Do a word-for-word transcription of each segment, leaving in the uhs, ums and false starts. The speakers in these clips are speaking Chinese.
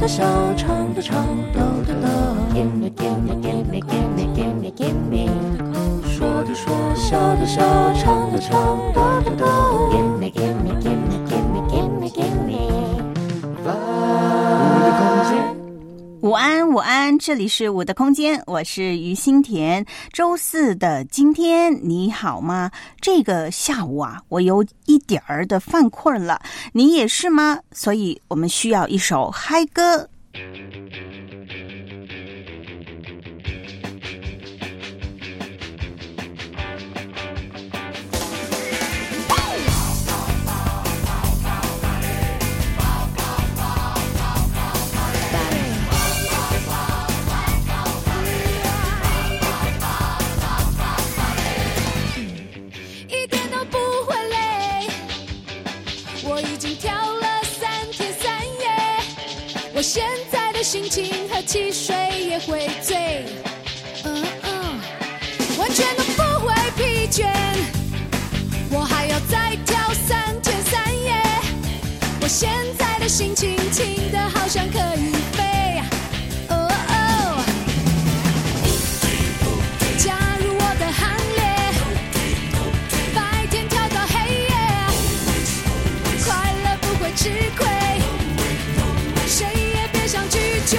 的笑，唱的唱，抖的抖。Give me, give me, give me, give me, give me, give me。说的说，笑的笑，唱的唱，抖的抖。Give me, give me, give me, give me, give me, give me。我的空间。 午安，午安，这里是我的空间，我是于心田。周四的今天你好吗？这个下午啊，我有一点儿的犯困了，你也是吗？所以我们需要一首嗨歌。 现在的心情喝汽水也会醉，嗯嗯，完全都不会疲倦。我还要再跳三天三夜，我现在的心情轻得好像可以飞，哦哦，加入我的行列，白天跳到黑夜，快乐不会吃亏。想拒绝，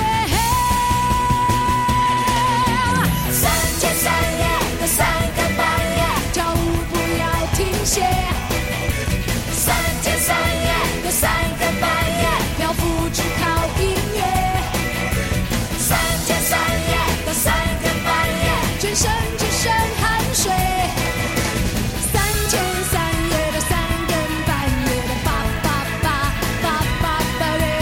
三天三夜到三更半夜，跳舞不要停歇。三天三夜到三更半夜，漂浮只靠音乐。三天三夜到三更半夜，全身只剩汗水。三天三夜到三更半夜的叭叭叭叭叭叭嘞。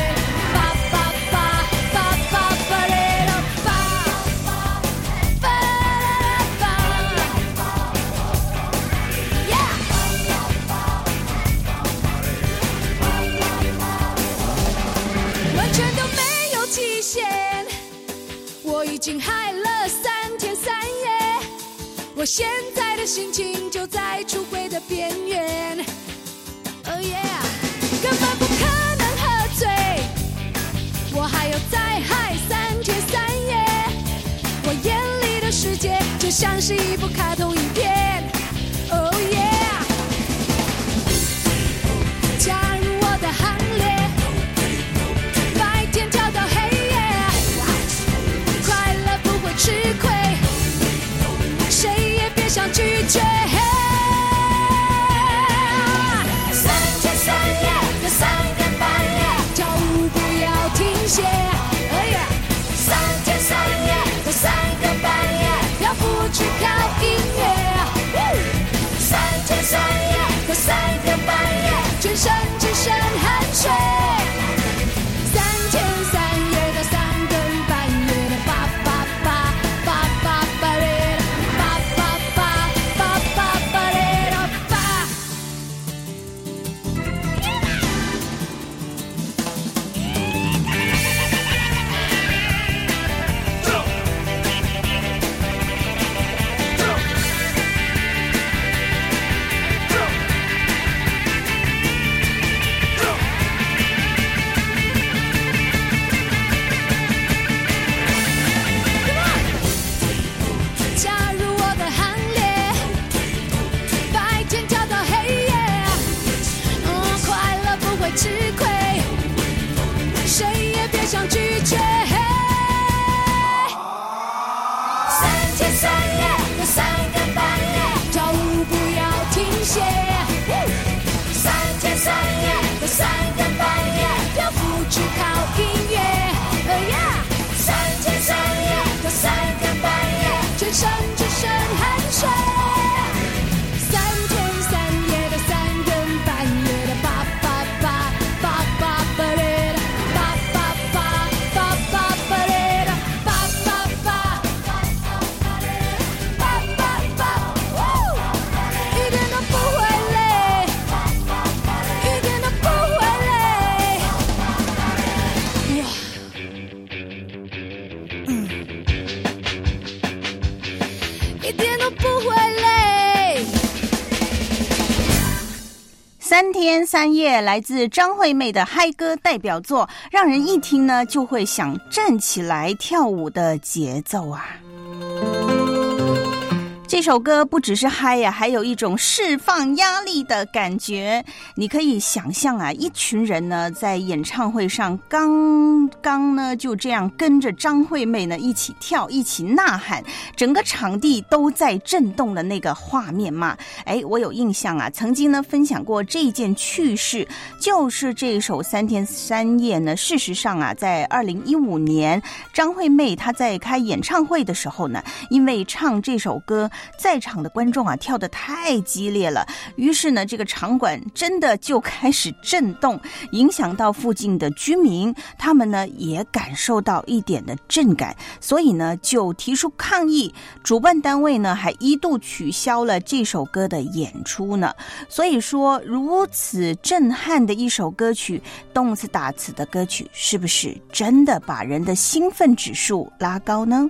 我已经嗨了三天三夜，我现在的心情就在出轨的边缘。Oh yeah， 根本不可能喝醉，我还要再嗨三天三夜。我眼里的世界就像是一部卡通影片。Oh yeah， 加入我的行列。吃亏，谁也别想拒绝。三天三夜到三更半夜，跳舞不要停歇。哎呀，三天三夜到三更半夜，漂浮只靠音乐。 三天三夜来自张惠妹的嗨歌代表作，让人一听呢就会想站起来跳舞的节奏啊。这首歌不只是嗨呀、啊，还有一种释放压力的感觉。你可以想象啊，一群人呢在演唱会上刚刚呢就这样跟着张惠妹呢一起跳，一起呐喊，整个场地都在震动的那个画面嘛。哎，我有印象啊，曾经呢分享过这一件趣事，就是这首三天三夜呢，事实上啊，在二零一五年张惠妹她在开演唱会的时候呢，因为唱这首歌，在场的观众啊跳得太激烈了，于是呢这个场馆真的就开始震动，影响到附近的居民，他们呢也感受到一点的震感，所以呢就提出抗议，主办单位呢还一度取消了这首歌的演出呢。所以说如此震撼的一首歌曲，动词打词的歌曲，是不是真的把人的兴奋指数拉高呢？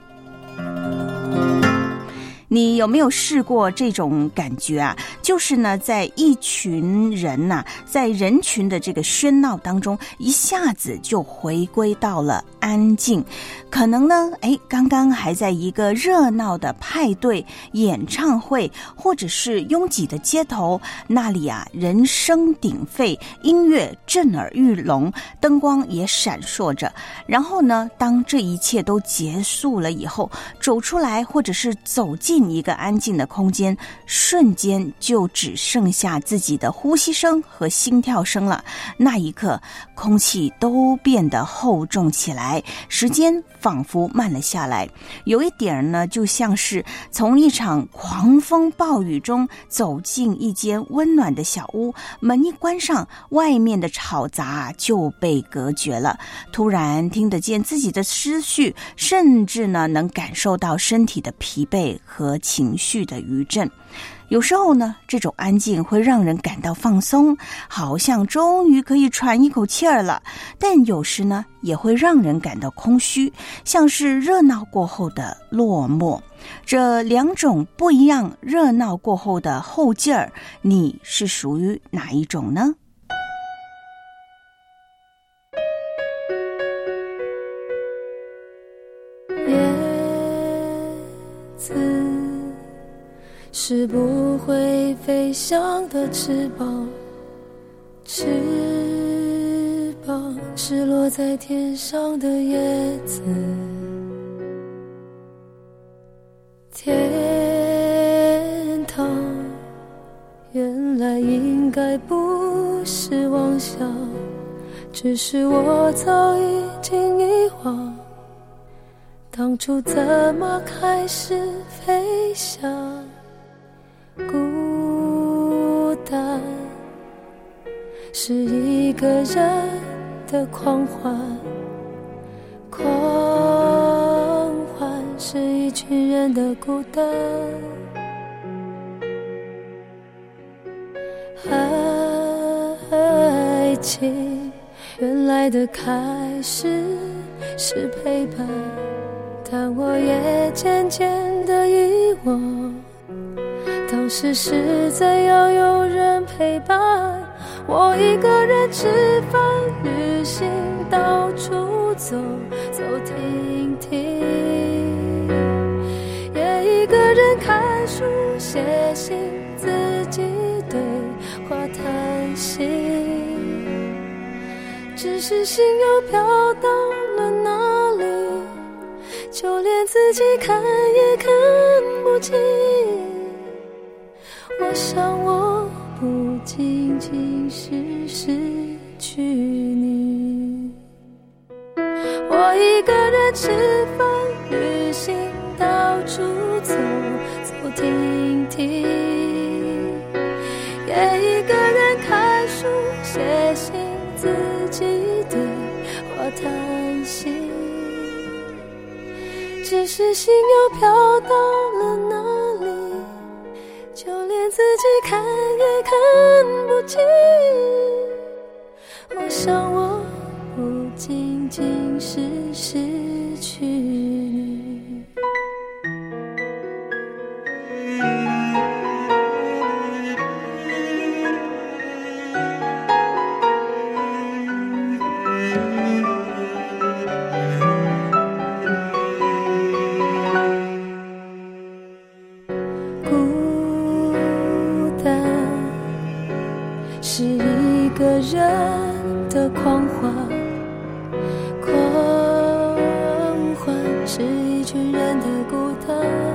你有没有试过这种感觉啊？就是呢，在一群人呐、啊，在人群的这个喧闹当中，一下子就回归到了安静。可能呢，哎，刚刚还在一个热闹的派对、演唱会，或者是拥挤的街头，那里啊，人声鼎沸，音乐震耳欲聋，灯光也闪烁着。然后呢，当这一切都结束了以后，走出来，或者是走进一个安静的空间，瞬间就只剩下自己的呼吸声和心跳声了。那一刻，空气都变得厚重起来，时间仿佛慢了下来，有一点呢，就像是从一场狂风暴雨中走进一间温暖的小屋，门一关上，外面的吵杂就被隔绝了。突然听得见自己的思绪，甚至呢，能感受到身体的疲惫和情绪的余震。有时候呢，这种安静会让人感到放松，好像终于可以喘一口气儿了。但有时呢，也会让人感到空虚，像是热闹过后的落寞。这两种不一样，热闹过后的后劲儿，你是属于哪一种呢？ 是不会飞翔的翅膀，翅膀是落在天上的叶子。天堂原来应该不是妄想，只是我早已经遗忘，当初怎么开始飞翔。孤单是一个人的狂欢，狂欢是一群人的孤单。爱情原来的开始是陪伴，但我也渐渐地遗忘，当时是怎样有人陪伴，我一个人吃饭旅行，到处走走停停，也一个人看书写信，自己对话谈心，只是心又飘到了哪里，就连自己看也看不清。我想我不仅仅是失去你，我一个人吃饭旅行，到处走走停停，也一个人看书写信，自己对话谈心，只是心又飘到了哪里，就连自己看也看不清。我想我不仅仅是失去你。 是一个人的狂欢，狂欢是一群人的孤单。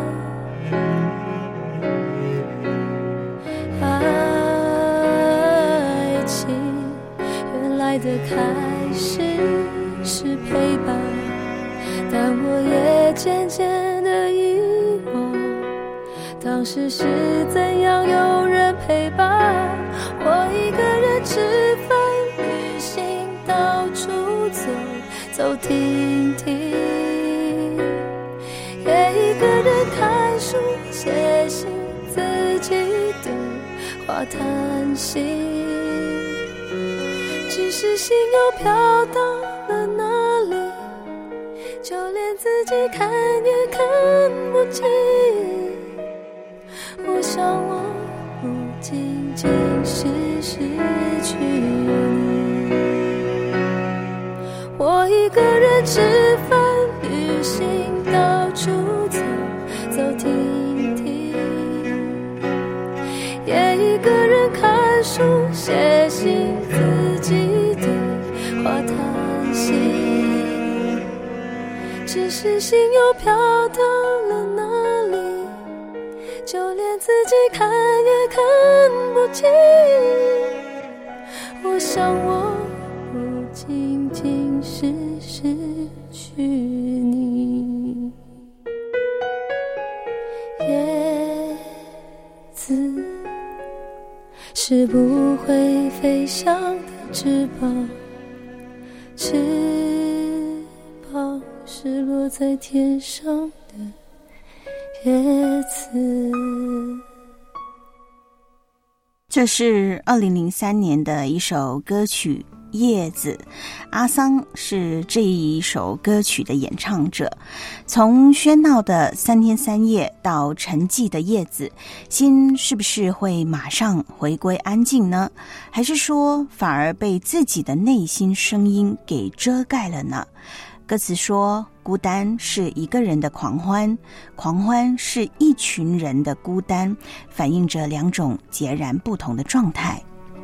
爱情原来的开始是陪伴，但我也渐渐的遗忘，当时是怎样有人陪伴我，一个人吃饭旅行，到处走走停停，也一个人看书写信，自己的话叹息，只是心又飘到了哪里，就连自己看也看不清。我想我不仅仅是失去你，我一个人吃饭旅行，到处走走停停，也一个人看书写信，自己的话叹息，只是心又飘到了哪里，就连自己看也看不清。我想我不仅仅是失去你。叶子是不会飞翔的翅膀，翅膀是落在天上的叶子。 这是二零零三年的一首歌曲《叶子》，阿桑是这一首歌曲的演唱者。从喧闹的三天三夜到沉寂的叶子，心是不是会马上回归安静呢？还是说反而被自己的内心声音给遮盖了呢？歌词说，孤单是一个人的狂欢，狂欢是一群人的孤单，反映着两种截然不同的状态。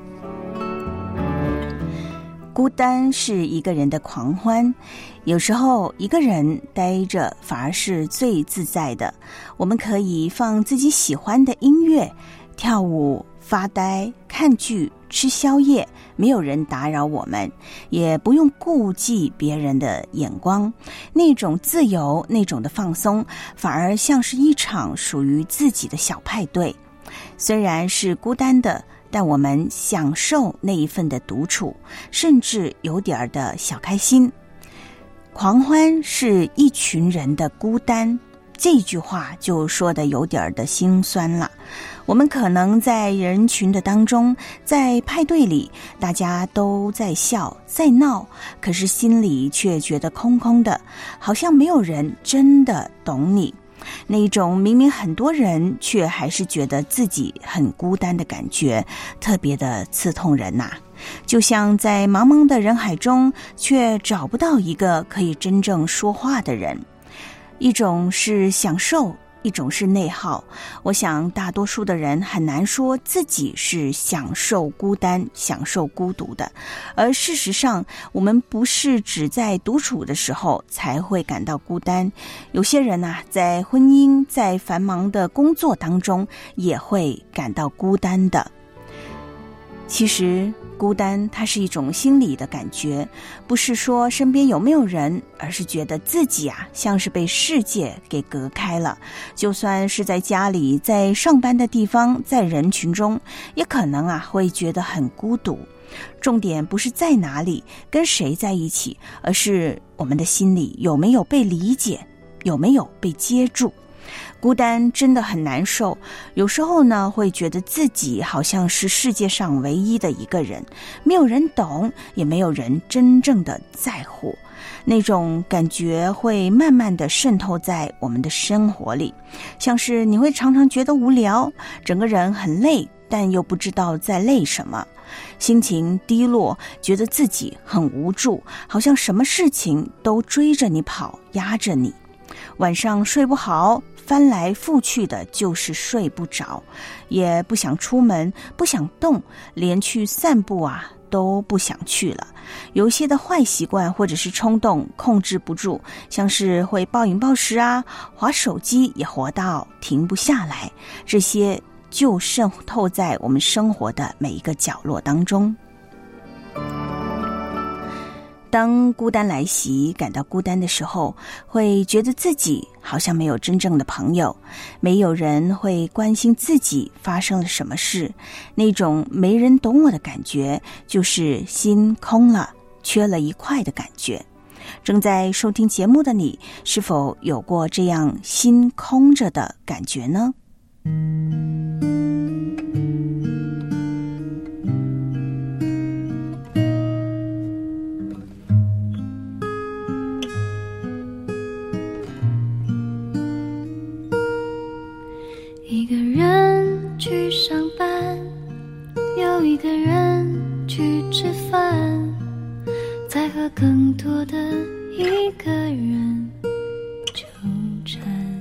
孤单是一个人的狂欢，有时候一个人待着反而是最自在的。我们可以放自己喜欢的音乐，跳舞、发呆、看剧、吃宵夜，没有人打扰我们，也不用顾忌别人的眼光。那种自由，那种的放松，反而像是一场属于自己的小派对。虽然是孤单的，但我们享受那一份的独处，甚至有点的小开心。狂欢是一群人的孤单，这句话就说的有点的心酸了。我们可能在人群的当中，在派对里，大家都在笑在闹，可是心里却觉得空空的，好像没有人真的懂你。那种明明很多人却还是觉得自己很孤单的感觉，特别的刺痛人呐、啊。就像在茫茫的人海中，却找不到一个可以真正说话的人。一种是享受，一种是内耗。我想大多数的人很难说自己是享受孤单、享受孤独的，而事实上我们不是只在独处的时候才会感到孤单，有些人啊，在婚姻、在繁忙的工作当中也会感到孤单的。其实孤单它是一种心理的感觉，不是说身边有没有人，而是觉得自己啊像是被世界给隔开了。就算是在家里，在上班的地方，在人群中，也可能啊会觉得很孤独。重点不是在哪里，跟谁在一起，而是我们的心里有没有被理解，有没有被接住。孤单真的很难受，有时候呢会觉得自己好像是世界上唯一的一个人，没有人懂，也没有人真正的在乎。那种感觉会慢慢的渗透在我们的生活里，像是你会常常觉得无聊，整个人很累，但又不知道在累什么，心情低落，觉得自己很无助，好像什么事情都追着你跑，压着你。晚上睡不好， 翻来覆去的，就是睡不着，也不想出门，不想动，连去散步啊都不想去了。有一些的坏习惯或者是冲动控制不住，像是会暴饮暴食啊，滑手机也活到停不下来，这些就渗透在我们生活的每一个角落当中。当孤单来袭，感到孤单的时候，会觉得自己好像没有真正的朋友，没有人会关心自己发生了什么事，那种没人懂我的感觉，就是心空了，缺了一块的感觉。正在收听节目的你，是否有过这样心空着的感觉呢？ 一个人去上班，有一个人去吃饭，再和更多的一个人纠缠。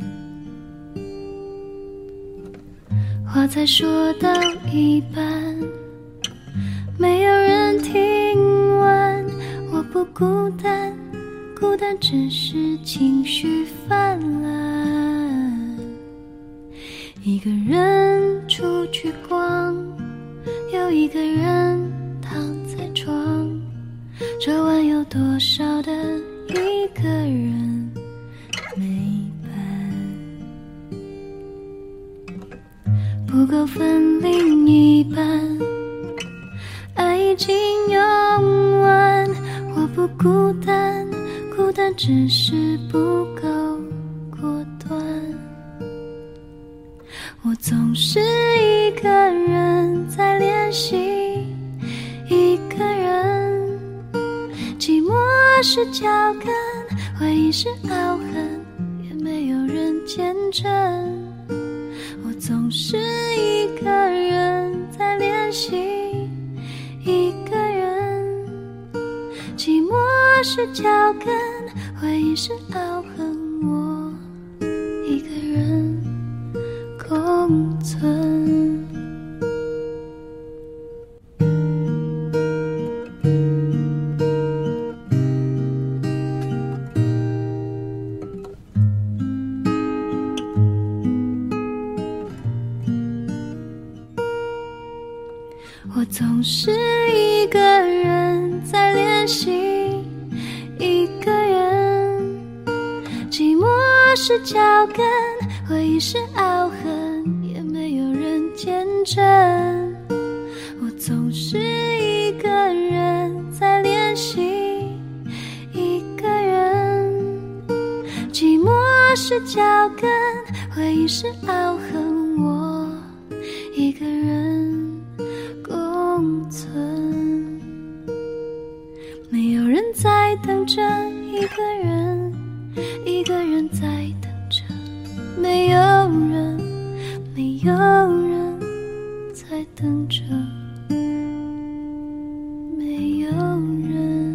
话才说到一半，没有人听完。我不孤单，孤单只是情绪泛滥。一个人出去逛，有一个人躺在床，这晚有多少的一个人没伴，不够分另一半，爱已经用完。我不孤单，孤单只是不够果断。我总是一个人在练习，一个人，寂寞是脚跟，回忆是凹痕，也没有人见证。我总是一个人在练习，一个人，寂寞是脚跟，回忆是凹痕，我一个人共存。我总是一个人在练习，一个人，寂寞是脚跟，回忆是凹痕，也没有人见证。我总是一个人在练习，一个人，寂寞是脚跟，回忆是凹痕，我一个人共存。没有人在等着一个人，一个人在等着，没有人，没有人在等着，没有人。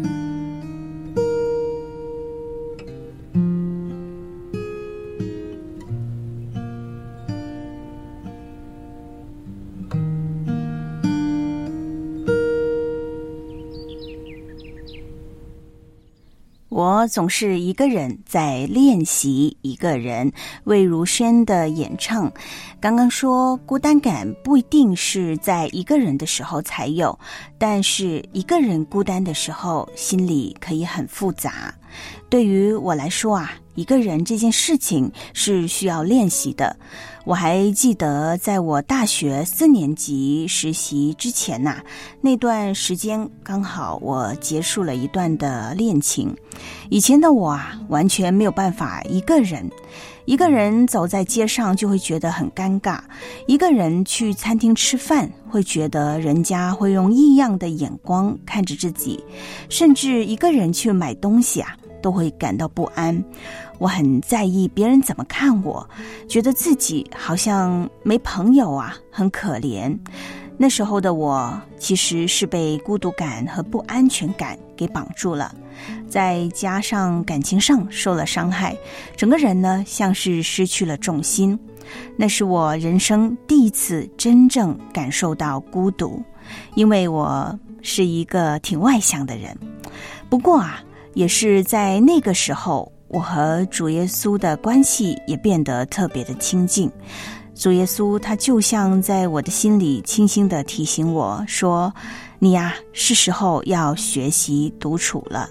我总是一个人在练习，一个人。魏如萱的演唱。刚刚说孤单感不一定是在一个人的时候才有，但是一个人孤单的时候，心里可以很复杂。对于我来说啊，一个人这件事情是需要练习的。我还记得在我大学四年级实习之前呐、啊，那段时间刚好我结束了一段的恋情。以前的我啊，完全没有办法一个人。一个人走在街上就会觉得很尴尬，一个人去餐厅吃饭会觉得人家会用异样的眼光看着自己，甚至一个人去买东西啊，都会感到不安。我很在意别人怎么看我，觉得自己好像没朋友啊，很可怜。 那时候的我其实是被孤独感和不安全感给绑住了，再加上感情上受了伤害，整个人呢像是失去了重心。那是我人生第一次真正感受到孤独，因为我是一个挺外向的人。不过啊，也是在那个时候，我和主耶稣的关系也变得特别的亲近。主耶稣他就像在我的心里轻轻地提醒我说，你呀，是时候要学习独处了。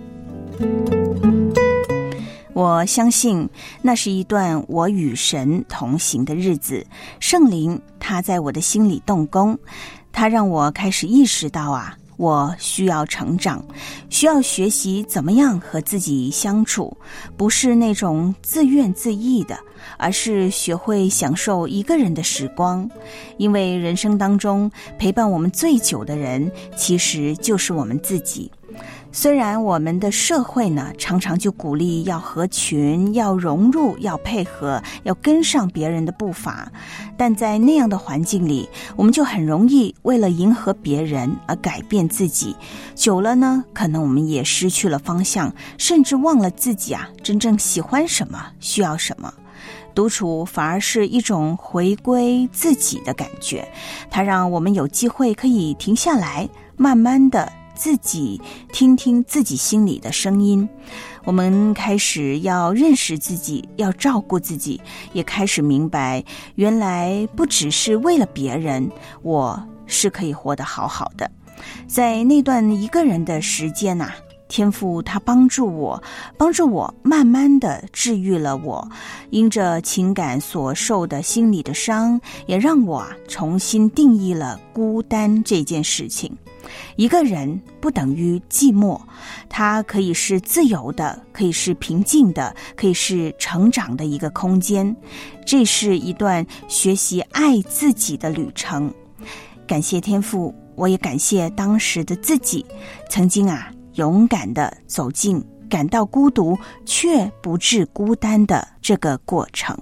我相信那是一段我与神同行的日子，圣灵他在我的心里动工，他让我开始意识到啊，我需要成长，需要学习怎么样和自己相处，不是那种自怨自艾的，而是学会享受一个人的时光。因为人生当中陪伴我们最久的人，其实就是我们自己。虽然我们的社会呢，常常就鼓励要合群，要融入，要配合，要跟上别人的步伐，但在那样的环境里，我们就很容易为了迎合别人而改变自己。久了呢，可能我们也失去了方向，甚至忘了自己啊，真正喜欢什么，需要什么。独处反而是一种回归自己的感觉，它让我们有机会可以停下来，慢慢的自己听听自己心里的声音。我们开始要认识自己，要照顾自己，也开始明白，原来不只是为了别人，我是可以活得好好的。在那段一个人的时间啊，天父他帮助我，帮助我慢慢的治愈了我因着情感所受的心理的伤，也让我啊重新定义了孤单这件事情。一个人不等于寂寞，它可以是自由的，可以是平静的，可以是成长的一个空间。这是一段学习爱自己的旅程。感谢天父，我也感谢当时的自己，曾经啊勇敢地走进感到孤独却不致孤单的这个过程。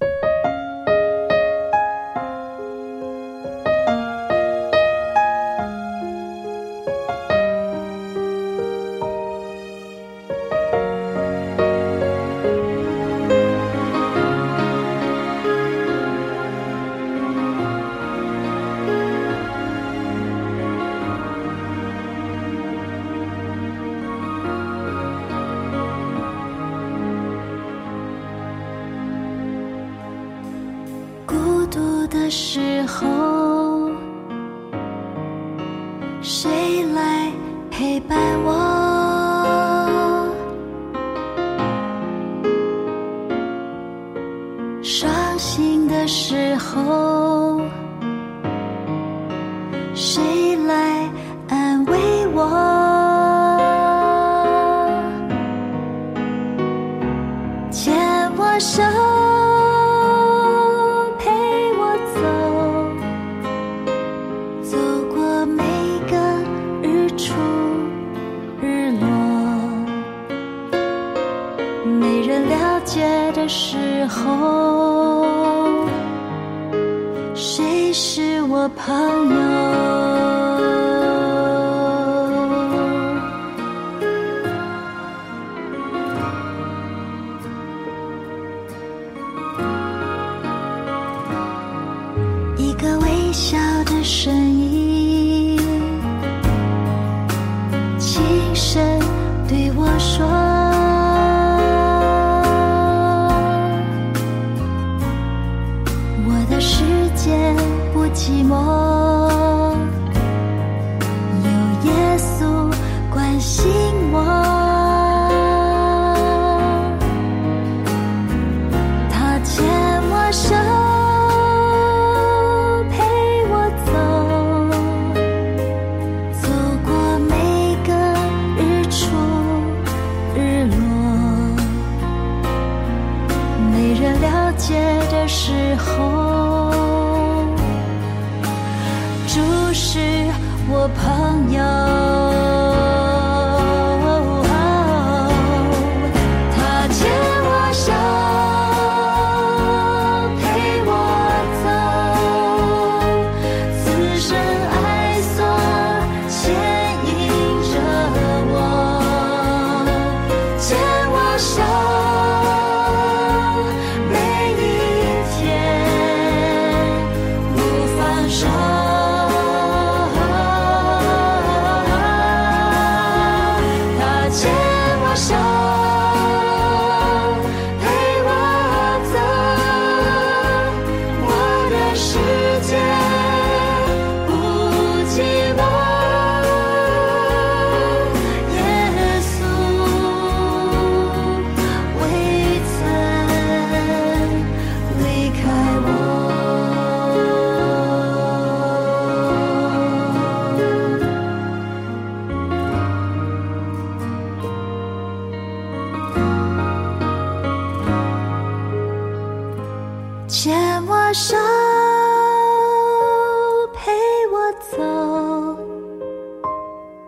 的时候，谁来陪伴我？伤心的时候，谁来安慰我？牵我手，的时候，谁是我朋友？一个微笑的声音，轻声对我说，不寂寞，有耶稣关心我，他牵我手，陪我走，走过每个日出日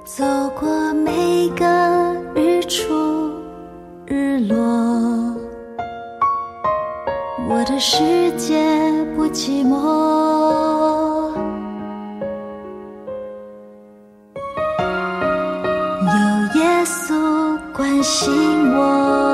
走过每个日出日落，我的世界不寂寞，有耶稣关心我。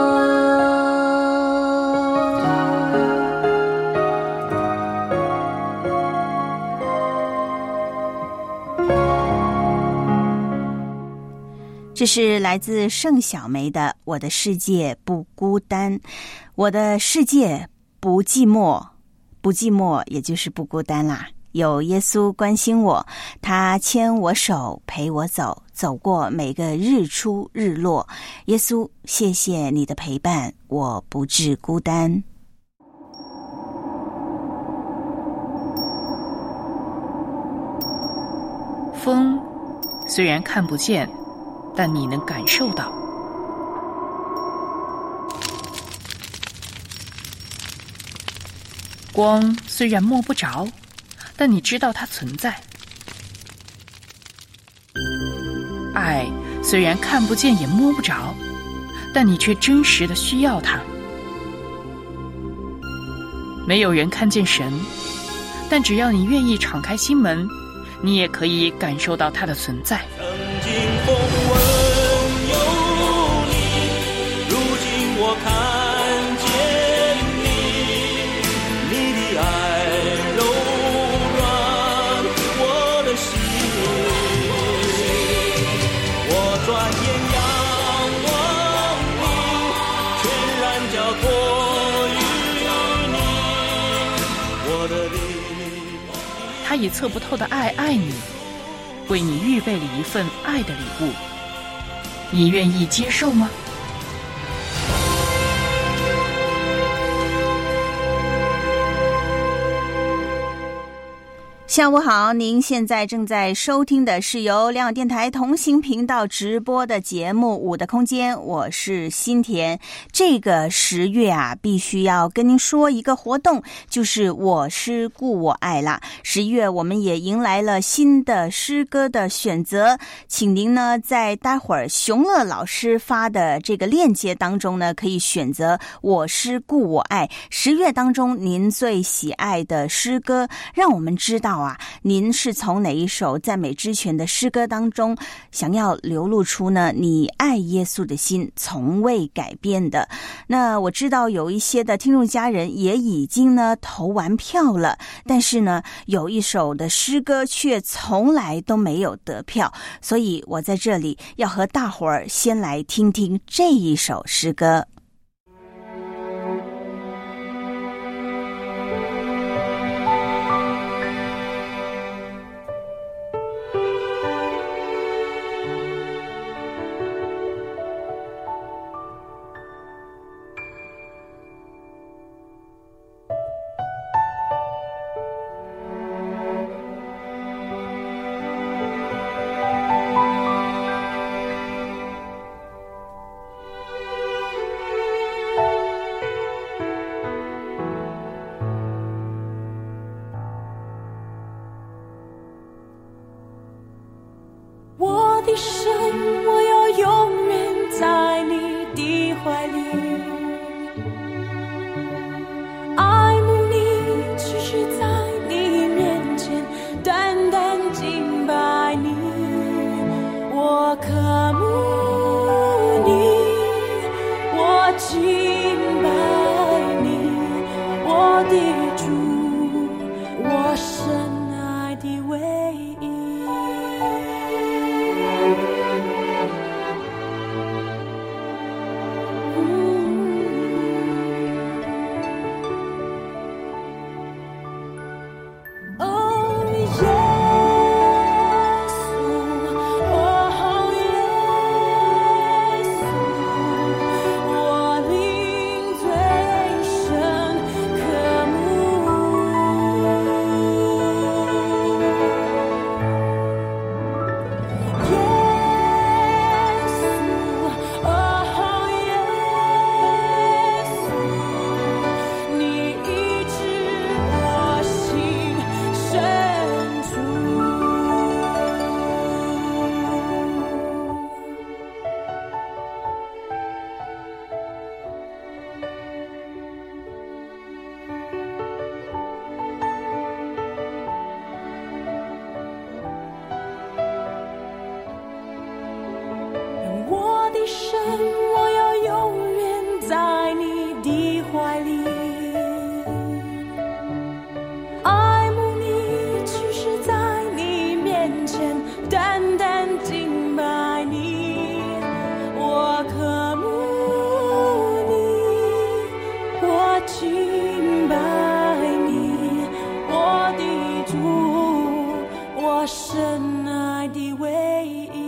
这是来自盛小梅的《我的世界不孤单》，我的世界不寂寞，不寂寞也就是不孤单啦。有耶稣关心我，他牵我手陪我走，走过每个日出日落。耶稣，谢谢你的陪伴，我不致孤单。 风虽然看不见，但你能感受到。光虽然摸不着，但你知道它存在。爱虽然看不见也摸不着，但你却真实地需要它。没有人看见神，但只要你愿意敞开心门，你也可以感受到它的存在。 曾经风闻有你，如今我看见你，你的爱柔软我的心，我转眼仰望你，全然交托于你，我的灵。 他以测不透的爱爱你，为你预备了一份爱的礼物，你愿意接受吗？ 下午好，您现在正在收听的是由两岸电台同行频道直播的节目《我的空间》，我是新田。这个十月啊，必须要跟您说一个活动，就是我诗故我爱啦。十月我们也迎来了新的诗歌的选择，请您呢在待会儿熊乐老师发的这个链接当中呢，可以选择我诗故我爱。十月当中您最喜爱的诗歌，让我们知道啊，您是从哪一首赞美之泉的诗歌当中想要流露出呢你爱耶稣的心从未改变的。那我知道有一些的听众家人也已经呢投完票了，但是呢有一首的诗歌却从来都没有得票，所以我在这里要和大伙儿先来听听这一首诗歌。 我的神，我要永远在你的怀里，爱慕你，只是在你面前单单敬拜你。我渴慕你，我敬拜你，我的主，我深爱的唯一。哦，耶稣，哦，耶生，我要永远在你的怀里。爱慕你，屈膝在你面前，单单敬拜你。我渴慕你，我敬拜你，我的主，我深爱的唯一。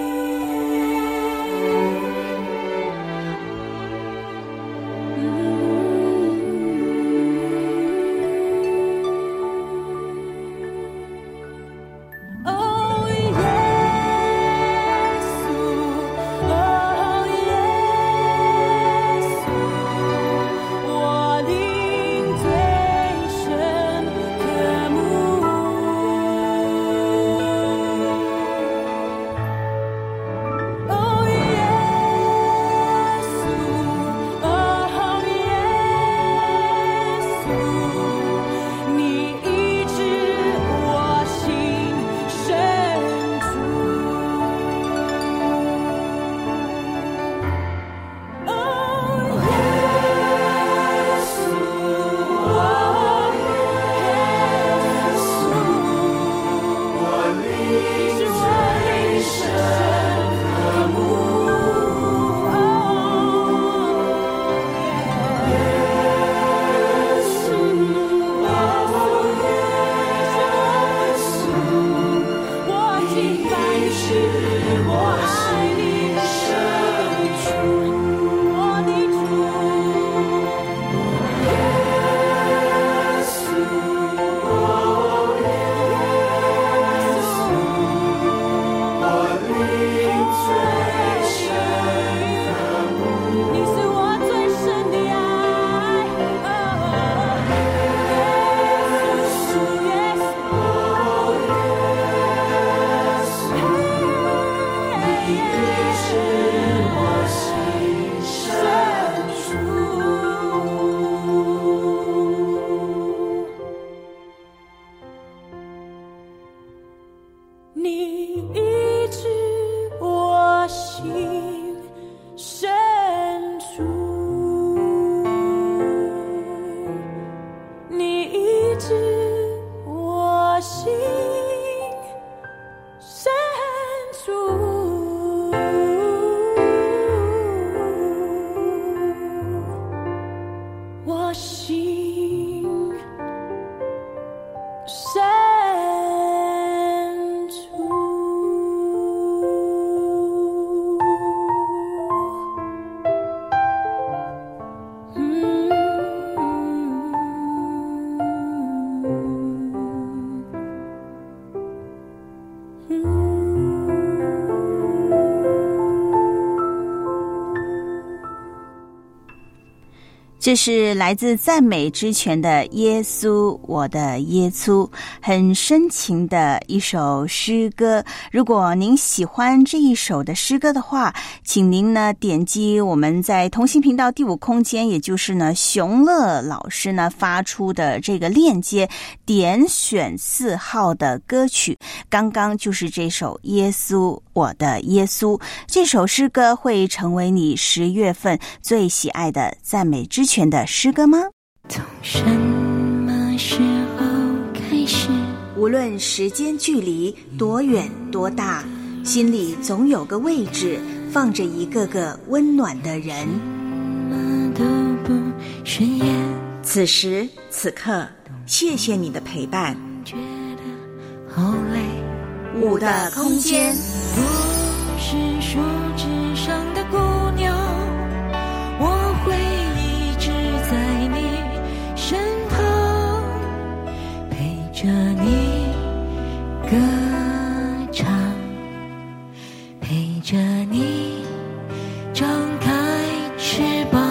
这是来自赞美之泉的耶稣，我的耶稣，很深情的一首诗歌。如果您喜欢这一首的诗歌的话，请您呢点击我们在同心频道第五空间，也就是呢熊乐老师呢发出的这个链接，点选四号的歌曲，刚刚就是这首耶稣，我的耶稣。这首诗歌会成为你十月份最喜爱的赞美之泉的诗歌吗？ 从什么时候开始， 无论时间距离多远多大，心里总有个位置放着一个个温暖的人， 什么都不顺眼， 此时此刻谢谢你的陪伴。 觉得好累， 五的空间， 不是树枝上的姑娘，我会一直在你身旁，陪着你歌唱，陪着你张开翅膀。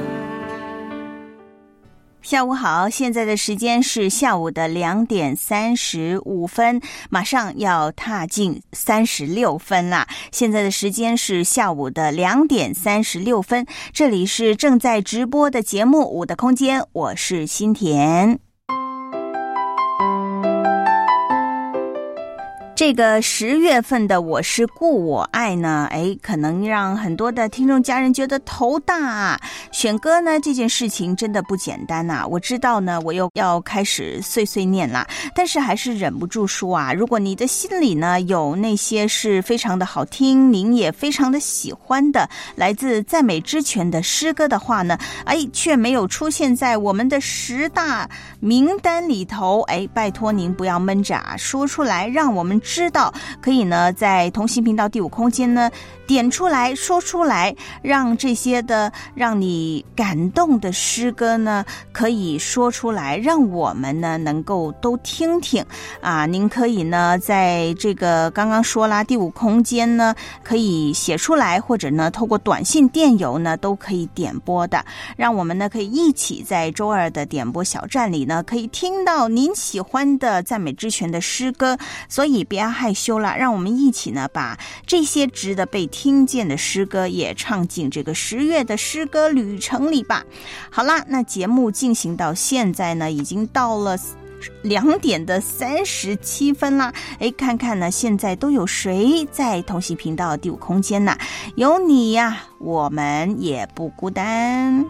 下午好，现在的时间是下午的两点三十五分，马上要踏进三十六分啦。现在的时间是下午的两点三十六分，这里是正在直播的节目《五的空间》，我是新田。 这个十月份的我是故我爱呢，哎，可能让很多的听众家人觉得头大啊。选歌呢这件事情真的不简单啊。我知道呢，我又要开始碎碎念啦，但是还是忍不住说啊，如果你的心里呢有那些是非常的好听，您也非常的喜欢的来自赞美之泉的诗歌的话呢，哎，却没有出现在我们的十大名单里头，哎，拜托您不要闷着啊，说出来，让我们知道，可以呢在同心频道第五空间呢点出来说出来，让这些的让你感动的诗歌呢可以说出来，让我们呢能够都听听啊。您可以呢在这个刚刚说啦，第五空间呢可以写出来，或者呢透过短信电邮呢都可以点播的，让我们呢可以一起在周二的点播小站里呢可以听到您喜欢的赞美之泉的诗歌。所以别害羞了，让我们一起呢把这些值得被听见的诗歌也唱进这个十月的诗歌旅程里吧。好啦，那节目进行到现在呢已经到了两点的三十七分啦。哎，看看呢现在都有谁在同心频道第五空间呢？有你呀、啊，我们也不孤单。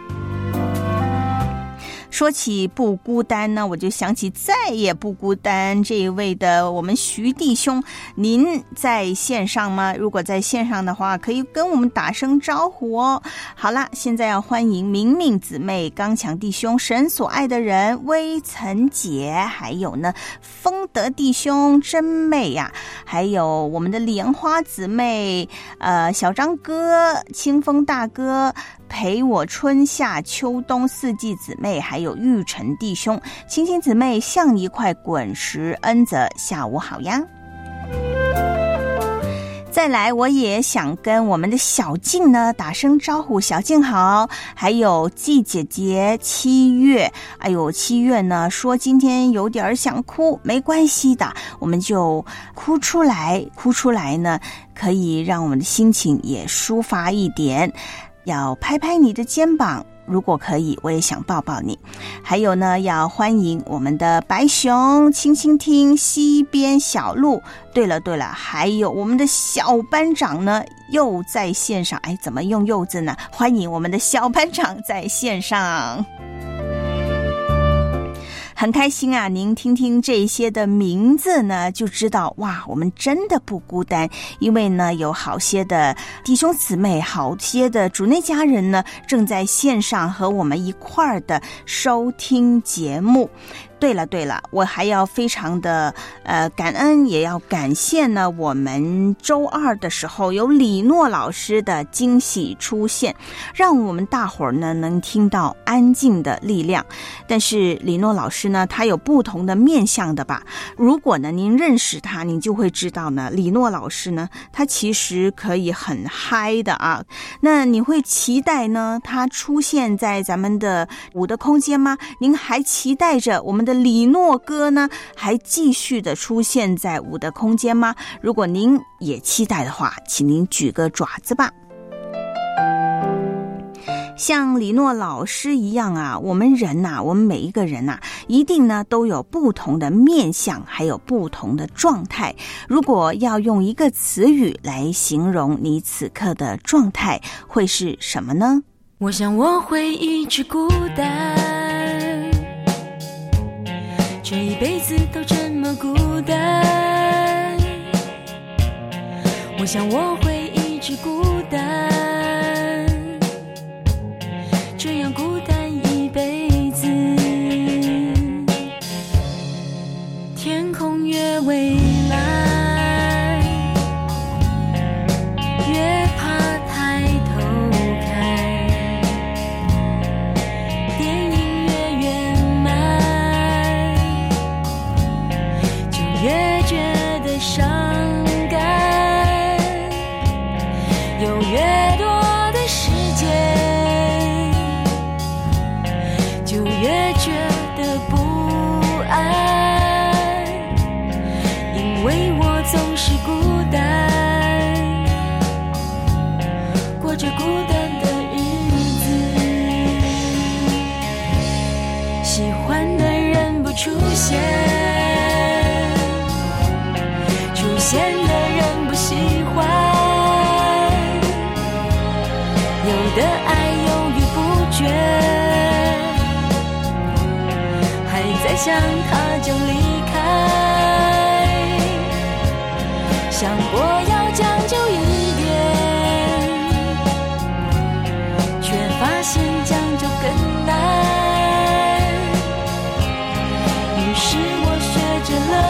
说起不孤单呢，我就想起再也不孤单这一位的我们徐弟兄，您在线上吗？如果在线上的话，可以跟我们打声招呼哦。好啦，现在要欢迎明明姊妹、刚强弟兄、神所爱的人、微岑姐，还有呢丰德弟兄、真妹呀、啊，还有我们的莲花姊妹、呃小张哥、清风大哥，陪我春夏秋冬四季姊妹，还有玉成弟兄、星星姊妹，像一块滚石恩泽，下午好呀。再来，我也想跟我们的小静呢打声招呼，小静好。还有季姐姐、七月，哎呦，七月呢说今天有点想哭，没关系的，我们就哭出来，哭出来呢可以让我们的心情也抒发一点。要拍拍你的肩膀，如果可以我也想抱抱你。还有呢，要欢迎我们的白熊、倾倾听、西边小路。对了对了，还有我们的小班长呢又在线上。哎，怎么用柚子呢？欢迎我们的小班长在线上。很开心啊，您听听这些的名字呢，就知道哇，我们真的不孤单。因为呢，有好些的弟兄姊妹，好些的主内家人呢，正在线上和我们一块儿的收听节目。对了对了，我还要非常的呃感恩，也要感谢呢我们周二的时候有李诺老师的惊喜出现，让我们大伙儿呢能听到安静的力量。但是李诺老师呢，他有不同的面向的吧。如果呢您认识他，您就会知道呢，李诺老师呢，他其实可以很嗨的啊。那你会期待呢他出现在咱们的五的空间吗？您还期待着我们的李诺哥呢还继续的出现在五的空间吗？如果您也期待的话，请您举个爪子吧。像李诺老师一样啊，我们人呐、啊，我们每一个人呐、啊，一定呢都有不同的面向，还有不同的状态。如果要用一个词语来形容你此刻的状态，会是什么呢？ 我想我会一直孤单，这一辈子都这么孤单。我想我会一直孤单，这样孤单一辈子。天空越蔚蓝，越怕抬头看，电影越圆满，就越觉得伤感。有越多的时间，就越觉得不安，因为我总是孤单，过着孤单的日子。喜欢的人不出现， 想他就离开，想过要将就一点，却发现将就更难。于是我学着乐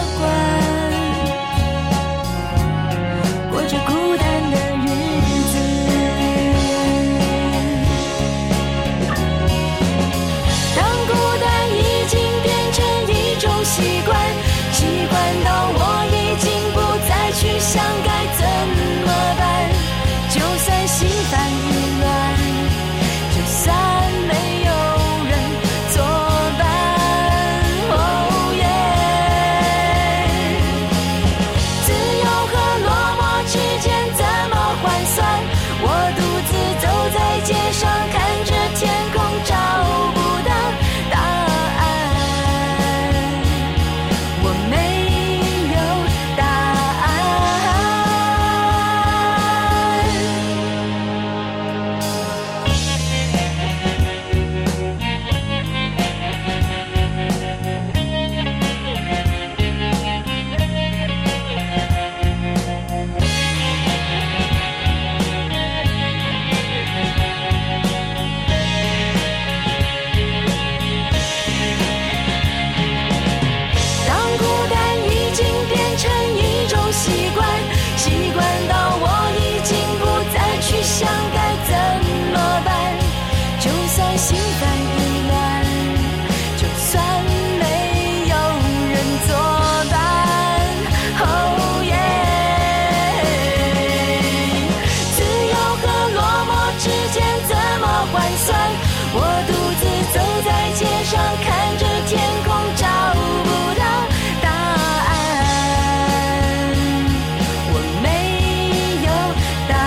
观，过着孤单的日子。当孤单已经变成一种习惯，习惯到我已经不再去想该怎么办。就算心烦意乱，就算没有人作伴，哦耶！自由和落寞之间怎么换算？我独自走在街上，看着天空，找不到答案。我没有答案。当孤单已经变成一种习惯，习惯到我已经不再去想该怎么办。就算心烦意乱，就算没有人作伴，哦耶！自由和落寞之间怎么换算？我独自走在街上，看着天空，找不到答案。我没有答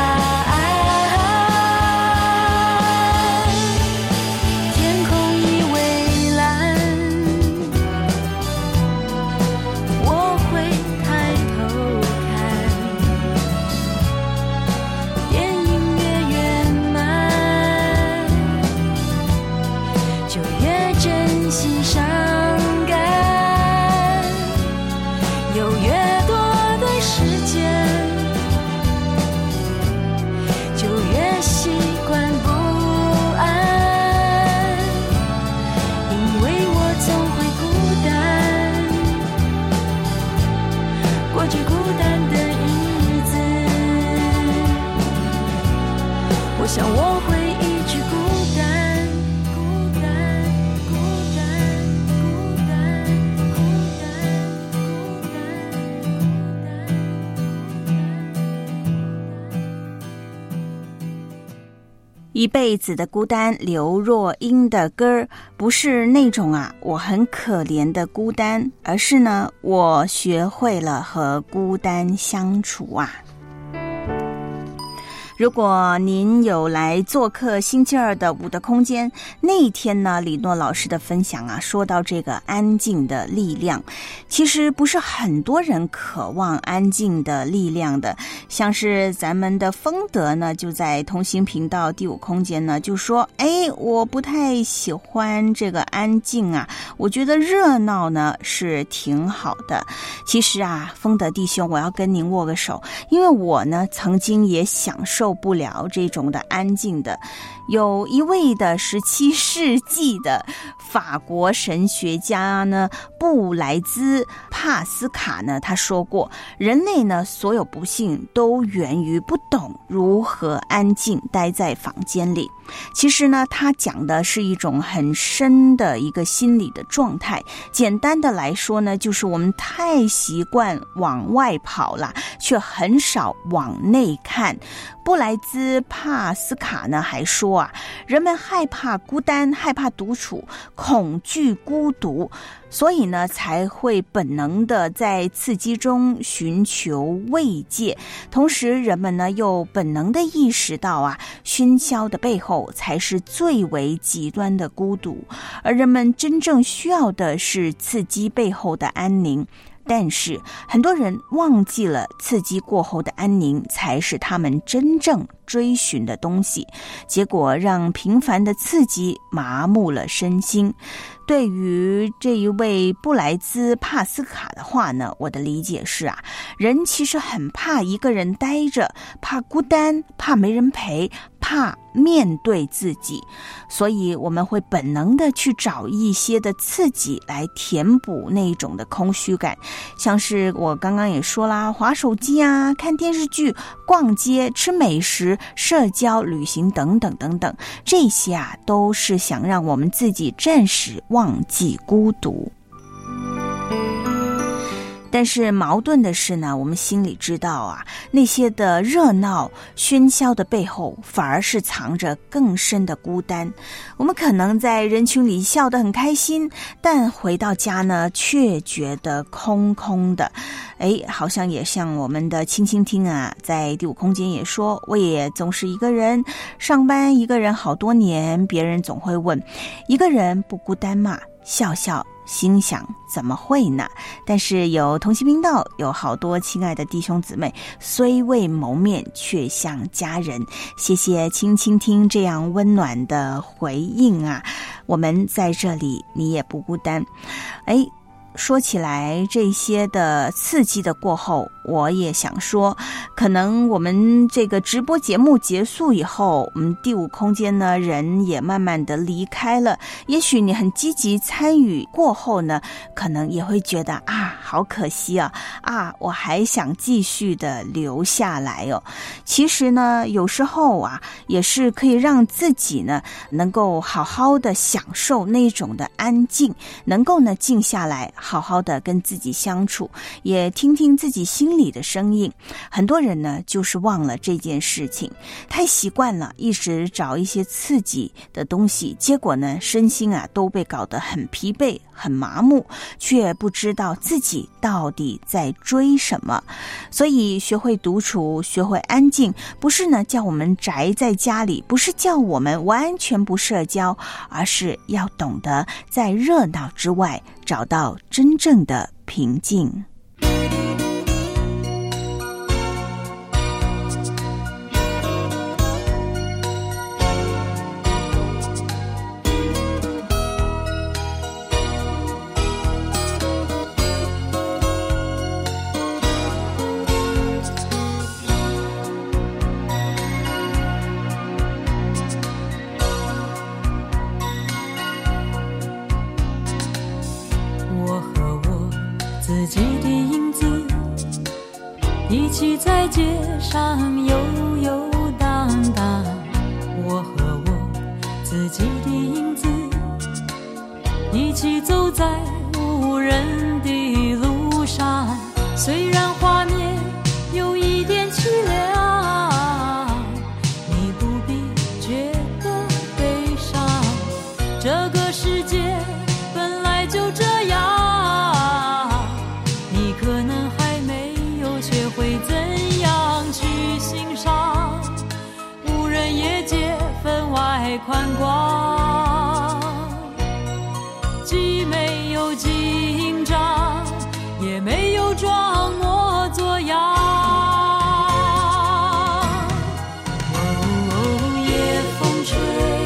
案。天空已蔚蓝，我会抬头看，电影越圆满，就越珍惜伤感，有越多的时间，就越习惯不安，因为我总会孤单，过着孤单的日子。我想我会一直孤单，孤单，孤单，孤单，孤单，孤一辈子的孤单，刘若英的歌儿，不是那种啊我很可怜的孤单，而是呢我学会了和孤单相处啊。如果您有来做客星期二的五的空间，那一天呢，李诺老师的分享啊，说到这个安静的力量，其实不是很多人渴望安静的力量的。像是咱们的丰德呢，就在同行频道第五空间呢，就说，哎，我不太喜欢这个安静啊，我觉得热闹呢是挺好的。其实啊，丰德弟兄，我要跟您握个手，因为我呢曾经也享受不了这种的安静的。有一位的十七世纪的法国神学家呢，布莱兹帕斯卡呢，他说过，人类呢所有不幸都源于不懂如何安静待在房间里。其实呢，他讲的是一种很深的一个心理的状态。简单的来说呢，就是我们太习惯往外跑了，却很少往内看。布莱兹帕斯卡呢还说啊，人们害怕孤单，害怕独处，恐惧孤独，所以呢才会本能的在刺激中寻求慰藉。同时人们呢又本能的意识到啊，喧嚣的背后才是最为极端的孤独，而人们真正需要的是刺激背后的安宁。 但是很多人忘记了刺激过后的安宁才是他们真正追寻的东西，结果让频繁的刺激麻木了身心。对于这一位布莱兹帕斯卡的话呢，我的理解是啊，人其实很怕一个人待着，怕孤单，怕没人陪，怕面对自己，所以我们会本能的去找一些的刺激来填补那种的空虚感，像是我刚刚也说啦，滑手机啊，看电视剧，逛街，吃美食，社交，旅行等等等等，这些啊都是想让我们自己暂时忘记孤独。但是矛盾的是呢，我们心里知道啊，那些的热闹喧嚣的背后反而是藏着更深的孤单。我们可能在人群里笑得很开心，但回到家呢却觉得空空的。诶，好像也像我们的青青听啊，在第五空间也说，我也总是一个人上班，一个人好多年，别人总会问，一个人不孤单吗？笑笑心想怎么会呢？但是有同心频道有好多亲爱的弟兄姊妹，虽未谋面却像家人，谢谢青青听这样温暖的回应啊，我们在这里，你也不孤单。诶，说起来这些的刺激的过后，我也想说，可能我们这个直播节目结束以后，我们第五空间呢人也慢慢的离开了，也许你很积极参与过后呢，可能也会觉得啊好可惜啊啊我还想继续的留下来哦。其实呢有时候啊也是可以让自己呢能够好好的享受那种的安静，能够呢静下来好好的跟自己相处，也听听自己心里的声音。很多人呢就是忘了这件事情，太习惯了一直找一些刺激的东西，结果呢身心啊都被搞得很疲惫很麻木，却不知道自己到底在追什么。所以学会独处，学会安静，不是呢叫我们宅在家里，不是叫我们完全不社交，而是要懂得在热闹之外找到真正的平静。 自己的影子一起在街上游游荡荡，我和我自己的影子一起走在无人的路上，虽然画面有一点凄凉，你不必觉得悲伤，这个世界本来就这样，会怎样去欣赏，无人夜街分外宽广，既没有紧张，也没有装模作样。哦，夜风吹，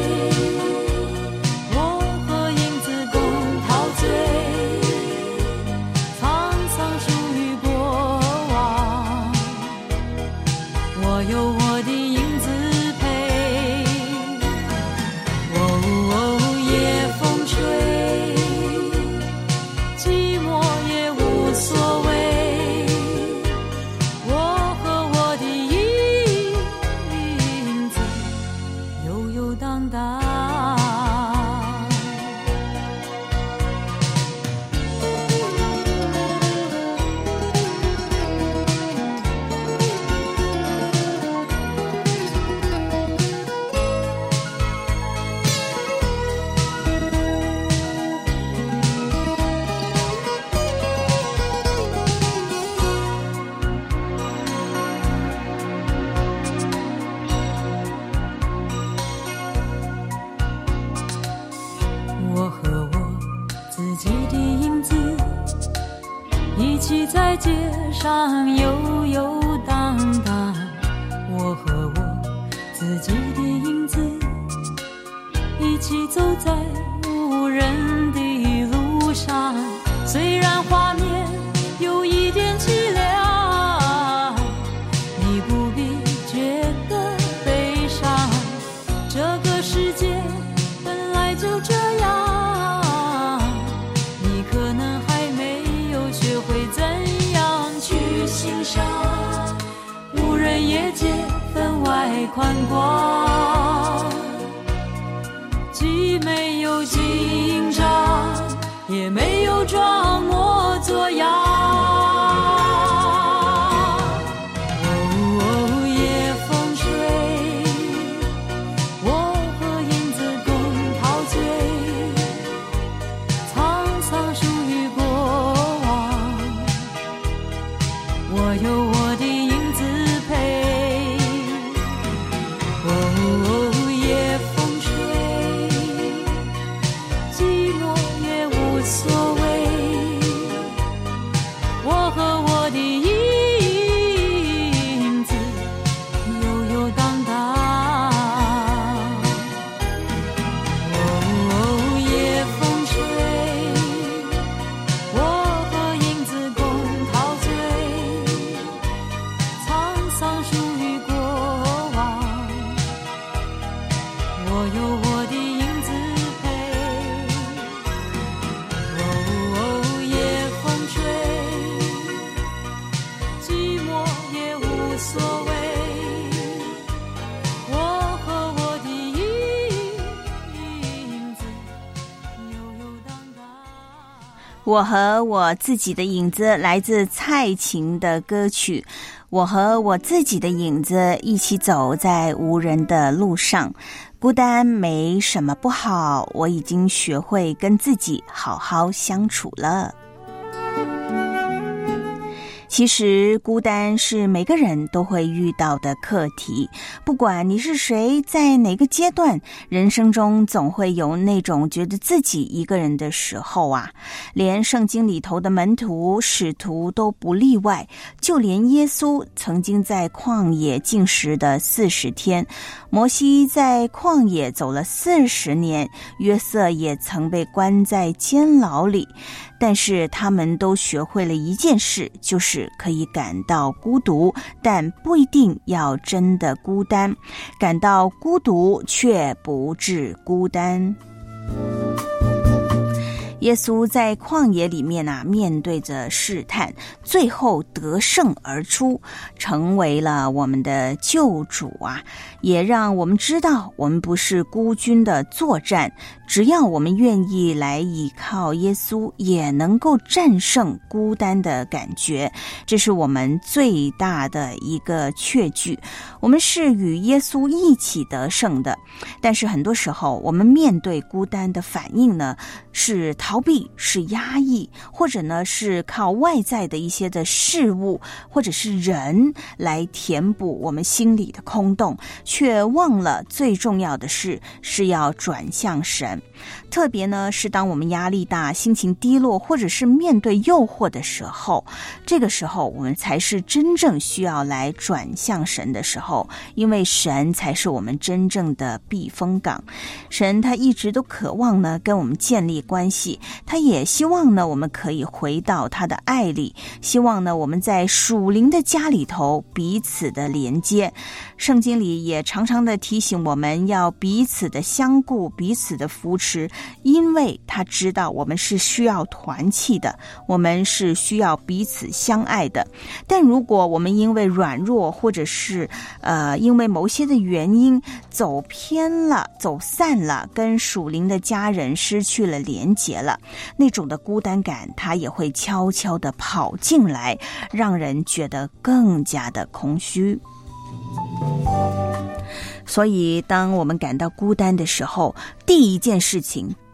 我和影子共陶醉，沧桑属于过往，我有我的影子陪。哦，夜风吹，寂寞也无所谓，我和我的影子游游荡荡。 在街上游游荡荡，我和我自己的影子一起走在无人的路上，虽然画面有一点凄凉，你不必觉得悲伤，这个世界本来就这样，你可能还没有学会怎样去欣赏无人夜街分外宽广，既没有紧张，也没有装模作样。哦哦，夜风吹，我和影子共陶醉，沧桑属于过往，我有我的影子陪。哦哦，夜风吹，寂寞也无所谓，我和我的影子游游荡荡。哦哦，夜风吹，我和影子共陶醉，沧桑属于过往，我有我的影子陪。哦哦，夜风吹，寂寞也无所谓，我和我的影子游游荡荡。 我和我自己的影子，来自蔡琴的歌曲。我和我自己的影子一起走在无人的路上，孤单没什么不好，我已经学会跟自己好好相处了。其实孤单是每个人都会遇到的课题，不管你是谁，在哪个阶段，人生中总会有那种觉得自己一个人的时候啊。连圣经里头的门徒使徒都不例外，就连耶稣曾经在旷野禁食的四十天，摩西在旷野走了四十年，约瑟也曾被关在监牢里，但是他们都学会了一件事，就是可以感到孤独，但不一定要真的孤单，感到孤独却不致孤单。耶稣在旷野里面啊，面对着试探，最后得胜而出，成为了我们的救主啊！也让我们知道，我们不是孤军的作战，只要我们愿意来依靠耶稣，也能够战胜孤单的感觉。这是我们最大的一个确据，我们是与耶稣一起得胜的。但是很多时候，我们面对孤单的反应呢，是逃避，是压抑，或者呢是靠外在的一些的事物或者是人来填补我们心里的空洞，却忘了最重要的是是要转向神。特别呢是当我们压力大、心情低落，或者是面对诱惑的时候，这个时候我们才是真正需要来转向神的时候，因为神才是我们真正的避风港。神他一直都渴望呢跟我们建立关系，他也希望呢我们可以回到他的爱里，希望呢我们在属灵的家里头彼此的连接。圣经里也常常的提醒我们要彼此的相顾，彼此的扶持，因为他知道我们是需要团契的，我们是需要彼此相爱的。但如果我们因为软弱，或者是呃因为某些的原因走偏了、走散了，跟属灵的家人失去了连结了，那种的孤单感它也会悄悄地跑进来，让人觉得更加的空虚。所以当我们感到孤单的时候，第一件事情